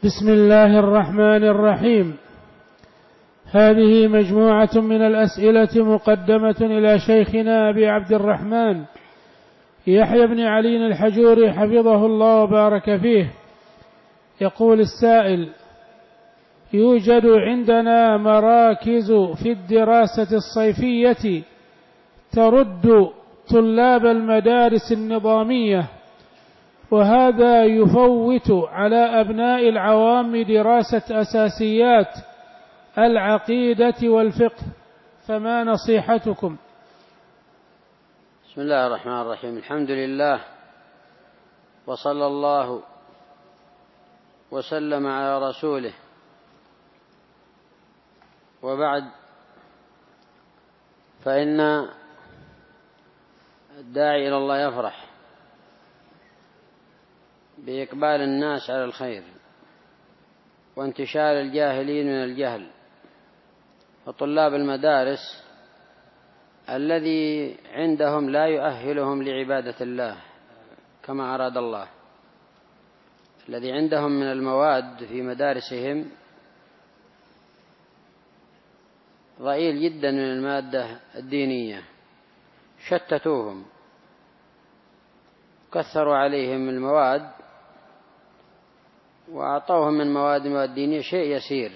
بسم الله الرحمن الرحيم. هذه مجموعة من الأسئلة مقدمة إلى شيخنا أبي عبد الرحمن يحيى بن علي الحجوري حفظه الله وبارك فيه. يقول السائل: يوجد عندنا مراكز في الدراسة الصيفية ترد طلاب المدارس النظامية، وهذا يفوت على أبناء العوام دراسة أساسيات العقيدة والفقه، فما نصيحتكم؟ بسم الله الرحمن الرحيم. الحمد لله، وصلى الله وسلم على رسوله، وبعد، فإن الداعي إلى الله يفرح بإقبال الناس على الخير وانتشار الجاهلين من الجهل. وطلاب المدارس الذي عندهم لا يؤهلهم لعبادة الله كما أراد الله، الذي عندهم من المواد في مدارسهم ضئيل جدا من المادة الدينية، شتتوهم، كثروا عليهم المواد وأعطوهم من مواد دينية شيء يسير،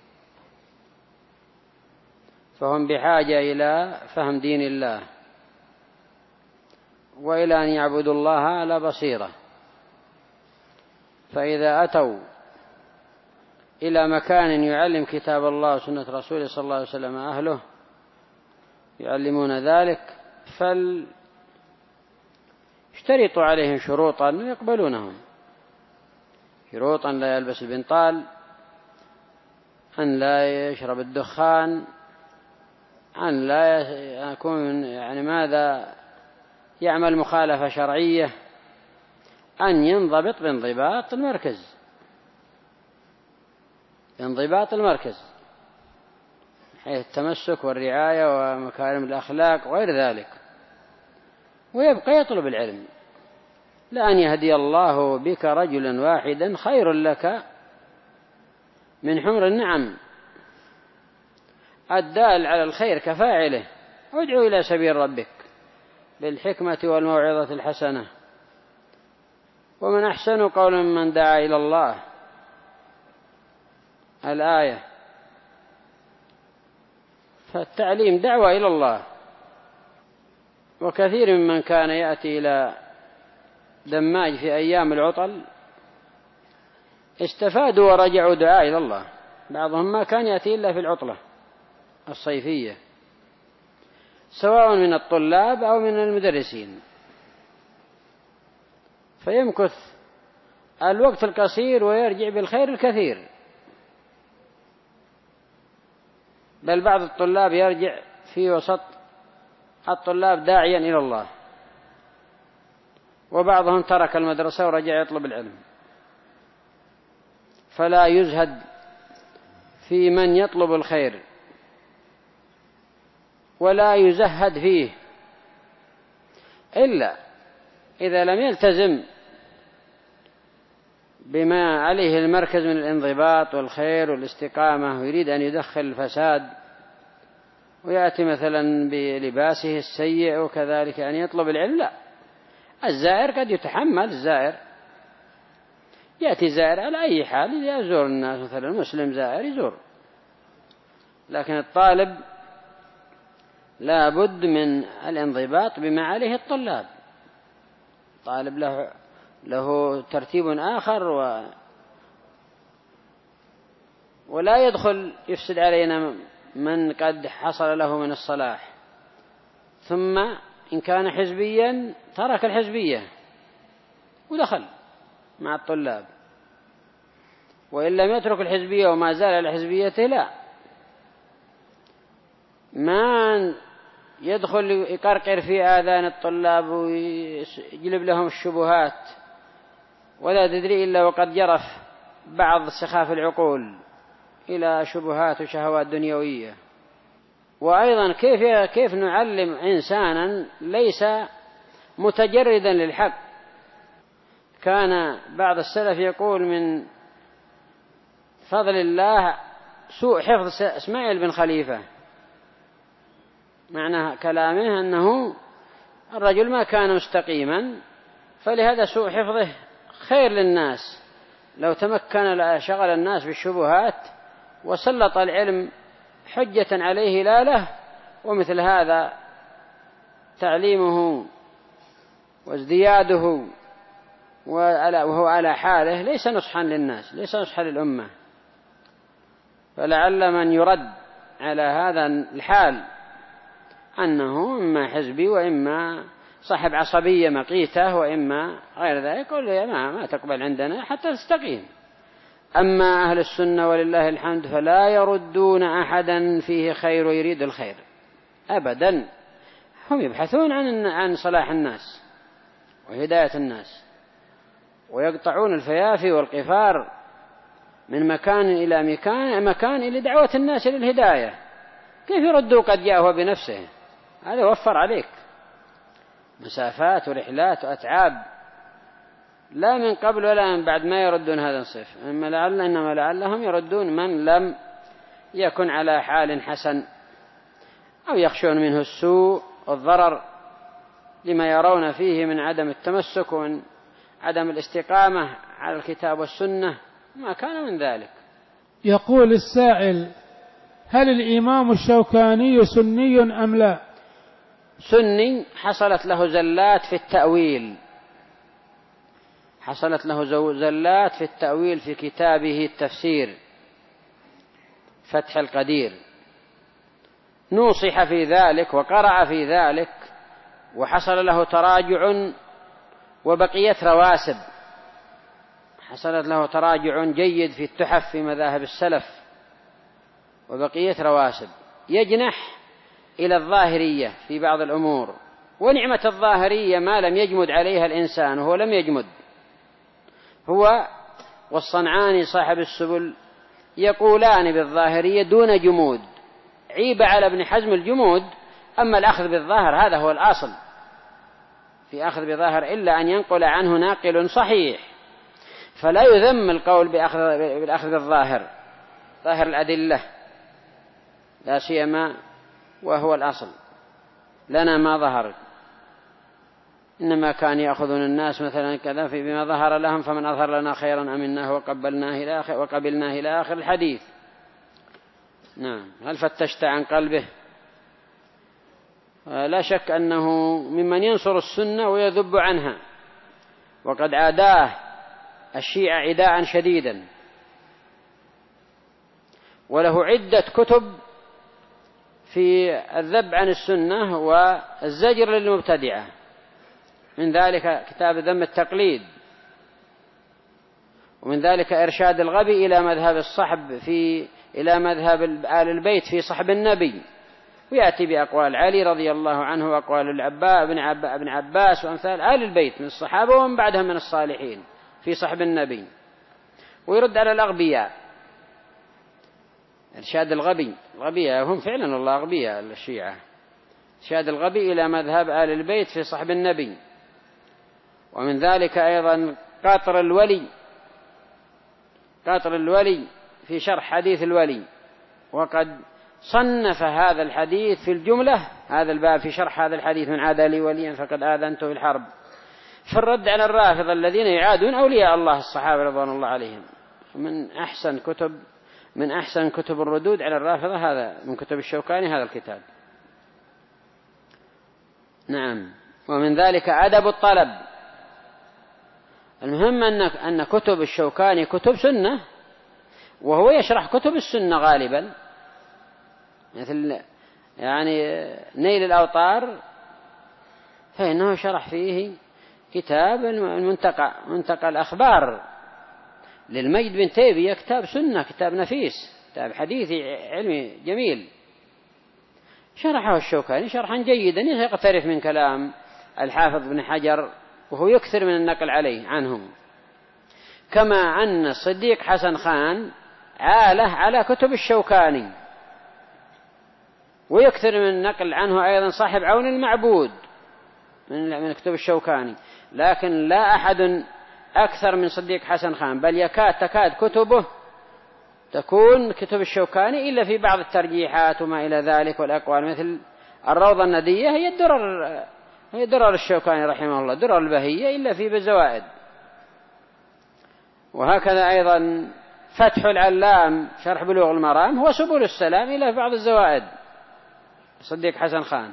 فهم بحاجة إلى فهم دين الله وإلى أن يعبدوا الله على بصيرة. فإذا أتوا إلى مكان يعلم كتاب الله وسنة رسوله صلى الله عليه وسلم أهله يعلمون ذلك، فاشترطوا عليهم شروطا يقبلونهم، شروطا: لا يلبس البنطال، أن لا يشرب الدخان، أن لا يكون ماذا يعمل مخالفة شرعية، أن ينضبط بانضباط المركز، بانضباط المركز حيث التمسك والرعاية ومكارم الأخلاق وغير ذلك، ويبقى يطلب العلم. لأن يهدي الله بك رجلا واحدا خير لك من حمر النعم. الدال على الخير كفاعله. ادعو إلى سبيل ربك بالحكمة والموعظة الحسنة، ومن أحسن قولا ممن دعا إلى الله، الآية. فالتعليم دعوة إلى الله. وكثير ممن كان يأتي إلى دماج في أيام العطل استفادوا ورجعوا دعاء إلى الله. بعضهم ما كان يأتي إلا في العطلة الصيفية، سواء من الطلاب أو من المدرسين، فيمكث الوقت القصير ويرجع بالخير الكثير. بل بعض الطلاب يرجع في وسط الطلاب داعيا إلى الله، وبعضهم ترك المدرسة ورجع يطلب العلم. فلا يزهد في من يطلب الخير ولا يزهد فيه إلا إذا لم يلتزم بما عليه المركز من الانضباط والخير والاستقامة، ويريد أن يدخل الفساد ويأتي مثلا بلباسه السيء وكذلك أن يطلب العلم. لا، الزائر قد يتحمل. الزائر يأتي زائر على أي حال، يزور الناس، مثلا المسلم زائر يزور، لكن الطالب لا بد من الانضباط بما عليه الطلاب. الطالب له ترتيب آخر، ولا يدخل يفسد علينا من قد حصل له من الصلاح، ثم إن كان حزبيا ترك الحزبية ودخل مع الطلاب، وإن لم يترك الحزبية وما زال على حزبيته لا، ما يدخل يقرقر في آذان الطلاب ويجلب لهم الشبهات، ولا تدري إلا وقد جرف بعض سخاف العقول إلى شبهات وشهوات دنيوية. وأيضا كيف نعلم إنسانا ليس متجردا للحق؟ كان بعض السلف يقول: من فضل الله سوء حفظ إسماعيل بن خليفة. معنى كلامه أنه الرجل ما كان مستقيما، فلهذا سوء حفظه خير للناس. لو تمكن شغل الناس بالشبهات وسلط العلم حجة عليه لا له. ومثل هذا تعليمه وازدياده وهو على حاله ليس نصحا للناس، ليس نصحا للأمة. فلعل من يرد على هذا الحال أنه إما حزبي وإما صاحب عصبية مقيتة وإما غير ذلك، يقول ما تقبل عندنا حتى تستقيم. أما أهل السنة ولله الحمد فلا يردون أحدا فيه خير ويريد الخير أبدا. هم يبحثون عن صلاح الناس وهداية الناس، ويقطعون الفيافي والقفار من مكان إلى مكان إلى دعوة الناس إلى الهداية. كيف يردوا قد جاء هو بنفسه؟ هذا وفر عليك مسافات ورحلات وأتعاب، لا من قبل ولا من بعد ما يردون هذا الصف. إنما لعلهم يردون من لم يكن على حال حسن، أو يخشون منه السوء والضرر لما يرون فيه من عدم التمسك ومن عدم الاستقامة على الكتاب والسنة، ما كان من ذلك. يقول السائل: هل الإمام الشوكاني سني أم لا؟ سني، حصلت له زلات في التأويل، حصلت له زلات في التأويل في كتابه التفسير فتح القدير، نوصح في ذلك وقرأ في ذلك، وحصل له تراجع وبقية رواسب. حصلت له تراجع جيد في التحف في مذاهب السلف وبقية رواسب، يجنح إلى الظاهرية في بعض الأمور، ونعمة الظاهرية ما لم يجمد عليها الإنسان، وهو لم يجمد. هو والصنعاني صاحب السبل يقولان بالظاهرية دون جمود، عيب على ابن حزم الجمود. أما الأخذ بالظاهر هذا هو الأصل في أخذ بظاهر، إلا أن ينقل عنه ناقل صحيح، فلا يذم القول بالأخذ بالظاهر، ظاهر الأدلة لا سيما وهو الأصل لنا ما ظهر. إنما كان يأخذون الناس مثلا كذا بما ظهر لهم، فمن أظهر لنا خيرا أمناه وقبلناه إلى آخر الحديث. نعم. هل فتشت عن قلبه؟ لا شك أنه ممن ينصر السنة ويذب عنها، وقد عاداه الشيعة عداء شديدا، وله عدة كتب في الذب عن السنة والزجر للمبتدعة، من ذلك كتاب ذم التقليد، ومن ذلك إرشاد الغبي إلى مذهب الصحب إلى مذهب آل البيت في صحب النبي، ويأتي بأقوال علي رضي الله عنه وأقوال ابن عباس وأمثال آل البيت من الصحابة ومن بعدهم من الصالحين في صحب النبي، ويرد على الأغبياء. إرشاد الغبياء هم فعلا والله أغبياء الشيعة. إرشاد الغبي إلى مذهب آل البيت في صحب النبي. ومن ذلك أيضا قاطر الولي في شرح حديث الولي، وقد صنف هذا الحديث في الجملة، هذا الباب في شرح هذا الحديث: من عادى لي وليا فقد آذنته بالحرب، في الرد على الرافضة الذين يعادون أولياء الله الصحابة رضوان الله عليهم. من أحسن كتب الردود على الرافضة هذا من كتب الشوكاني، هذا الكتاب. نعم. ومن ذلك أدب الطلب. المهم أن كتب الشوكاني كتب سنة، وهو يشرح كتب السنة غالبا، مثل نيل الأوطار، فإنه شرح فيه كتاب منتقى الأخبار للمجد بن تيمية، كتاب سنة، كتاب نفيس، كتاب حديثي علمي جميل، شرحه الشوكاني شرحا جيدا يقترف من كلام الحافظ بن حجر، وهو يكثر من النقل عليه عنهم. كما أن الصديق حسن خان عاله على كتب الشوكاني، ويكثر من النقل عنه أيضا صاحب عون المعبود من كتب الشوكاني. لكن لا أحد أكثر من صديق حسن خان، بل تكاد كتبه تكون كتب الشوكاني إلا في بعض الترجيحات وما إلى ذلك والأقوال، مثل الروضة الندية هي درر الشوكاني رحمه الله، درر البهية إلا في بزوائد. وهكذا أيضا فتح العلام شرح بلوغ المرام هو سبل السلام إلى بعض الزوائد، صديق حسن خان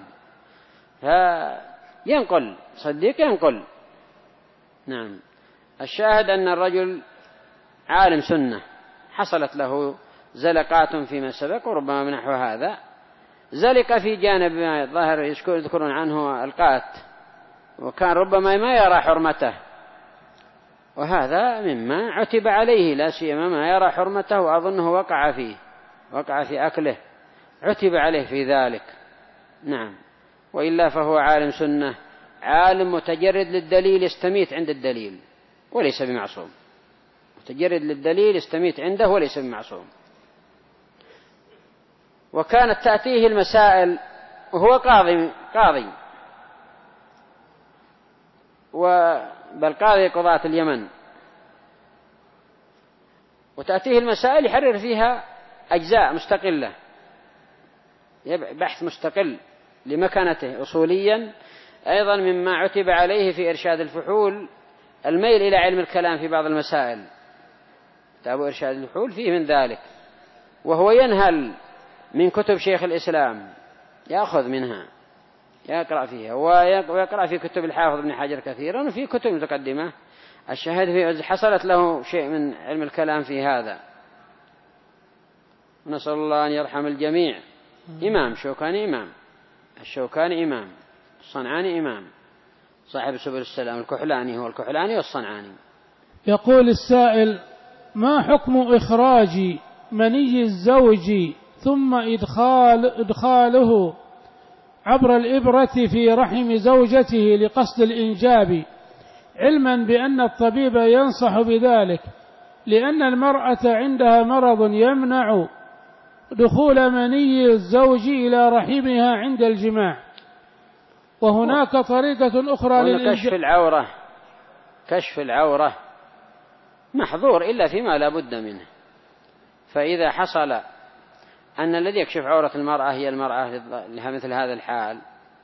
ينقل، صديق ينقل. نعم. الشاهد أن الرجل عالم سنة حصلت له زلقات فيما سبق، وربما من نحو هذا زلق في جانب ما ظاهر يذكرون عنه القات، وكان ربما ما يرى حرمته، وهذا مما عتب عليه، لا سيما ما يرى حرمته، وأظنه وقع في أكله، عتب عليه في ذلك. نعم. وإلا فهو عالم سنة، عالم متجرد للدليل، يستميت عند الدليل وليس بمعصوم، متجرد للدليل يستميت عنده وليس بمعصوم. وكانت تأتيه المسائل وهو قاضي بل قاضي قضاة اليمن، وتأتيه المسائل يحرر فيها أجزاء مستقلة، بحث مستقل لمكانته أصوليا. أيضا مما عتب عليه في إرشاد الفحول الميل إلى علم الكلام في بعض المسائل، كتاب إرشاد الفحول فيه من ذلك، وهو ينهل من كتب شيخ الإسلام، يأخذ منها يقرأ فيها، ويقرأ في كتب الحافظ ابن حجر كثيرا وفي كتب متقدمة. الشاهد حصلت له شيء من علم الكلام في هذا، نسأل الله أن يرحم الجميع. إمام شوكاني، إمام الشوكاني إمام، الصنعاني إمام، صاحب سبل السلام الكحلاني هو الكحلاني والصنعاني. يقول السائل: ما حكم إخراج مني الزوج ثم إدخاله عبر الإبرة في رحم زوجته لقصد الإنجاب، علما بأن الطبيب ينصح بذلك لأن المرأة عندها مرض يمنع دخول مني الزوج إلى رحمها عند الجماع، وهناك طريقة أخرى للإنجاب. كشف العورة محظور إلا فيما لا بد منه. فإذا حصل أن الذي يكشف عورة المرأة هي المرأة لها مثل هذا الحال،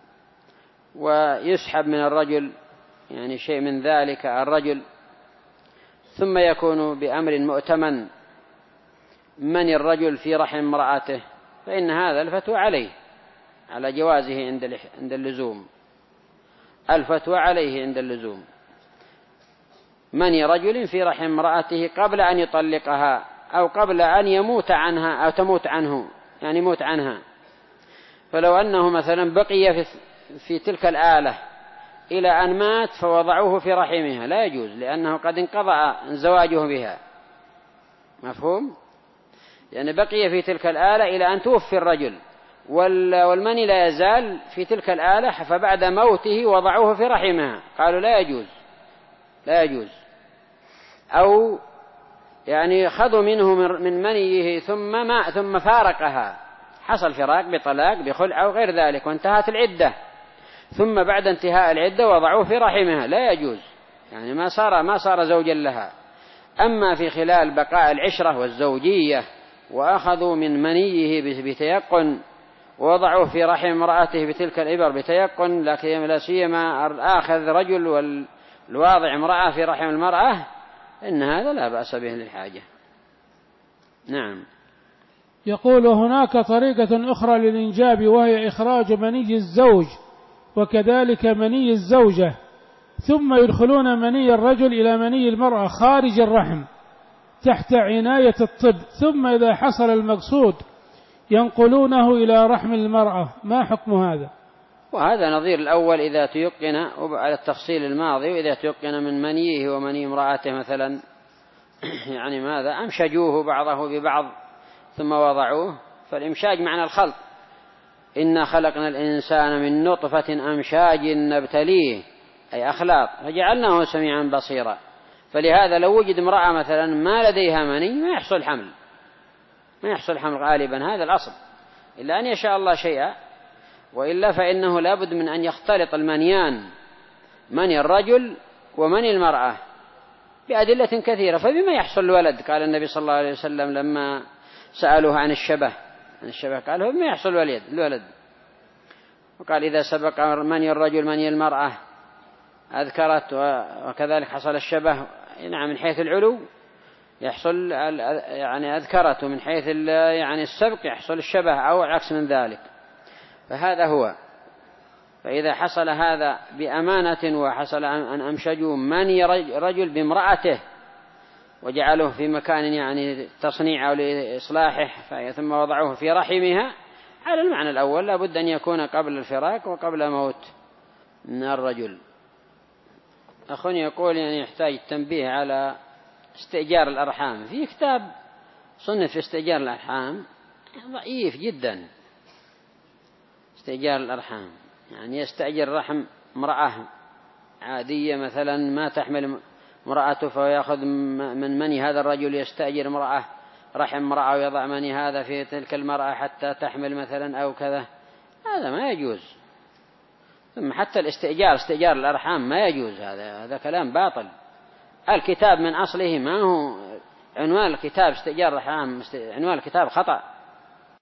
ويسحب من الرجل يعني شيء من ذلك الرجل، ثم يكون بأمر مؤتمن من الرجل في رحم امرأته، فإن هذا الفتوى عليه على جوازه عند اللزوم، الفتوى عليه عند اللزوم. من رجل في رحم امرأته قبل أن يطلقها أو قبل أن يموت عنها أو تموت عنه، يعني يموت عنها. فلو أنه مثلا بقي في تلك الآلة إلى أن مات فوضعوه في رحمها لا يجوز، لأنه قد انقضى زواجه بها، مفهوم؟ يعني بقي في تلك الآلة إلى أن توفي الرجل، والمني لا يزال في تلك الآلة، فبعد موته وضعوه في رحمها، قالوا لا يجوز. أو يعني خذوا منه من منيه ثم فارقها، حصل فراق بطلاق بخلع أو غير ذلك وانتهت العدة، ثم بعد انتهاء العدة وضعوه في رحمها، لا يجوز، يعني ما صار زوجا لها. أما في خلال بقاء العشرة والزوجية وأخذوا من منيه بتيقن ووضعوه في رحم امرأته بتلك الإبر بتيقن، لكن لا سيما الآخذ رجل والواضع امرأة في رحم المرأة، إن هذا لا بأس به للحاجة. نعم. يقول: هناك طريقة أخرى للإنجاب وهي إخراج مني الزوج وكذلك مني الزوجة، ثم يدخلون مني الرجل إلى مني المرأة خارج الرحم تحت عناية الطب، ثم إذا حصل المقصود ينقلونه إلى رحم المرأة، ما حكم هذا؟ وهذا نظير الأول إذا تيقن، وعلى التفصيل الماضي، وإذا تيقن من منيه ومني امرأته مثلا يعني ماذا أمشجوه بعضه ببعض ثم وضعوه، فالإمشاج معنى الخلط. إنا خلقنا الإنسان من نطفة أمشاج نبتليه، أي أخلاط، فجعلناه سميعا بصيرا. فلهذا لو وجد امرأة مثلا ما لديها مني ما يحصل حمل غالبا، هذا الأصل، إلا أن يشاء الله شيئا، وإلا فإنه لابد من أن يختلط المنيان، مني الرجل ومني المرأة، بأدلة كثيرة. فبما يحصل الولد؟ قال النبي صلى الله عليه وسلم لما سألوه عن الشبه قال هو بما يحصل الولد. وقال إذا سبق مني الرجل مني المرأة أذكرت، وكذلك حصل الشبه نعم من حيث العلو يحصل يعني أذكرت، ومن حيث يعني السبق يحصل الشبه أو العكس من ذلك. فهذا هو. فإذا حصل هذا بأمانة وحصل أن أمشجوا مني رجل بامرأته وجعلوه في مكان يعني تصنيع أو لإصلاحه ثم وضعوه في رحمها، على المعنى الأول لا بد أن يكون قبل الفراق وقبل موت الرجل. أخونا يقول يعني يحتاج التنبيه على استئجار الأرحام. في كتاب صنف في استئجار الأرحام ضعيف جدا. استئجار الأرحام يعني يستأجر رحم امرأة عادية مثلا ما تحمل امرأته، فيأخذ من مني هذا الرجل يستأجر امرأة رحم امرأة ويضع مني هذا في تلك المرأة حتى تحمل مثلا أو كذا، هذا ما يجوز. ثم حتى استئجار الأرحام ما يجوز، هذا كلام باطل. الكتاب من أصله ما هو عنوان الكتاب استئجار الأرحام، عنوان الكتاب خطأ.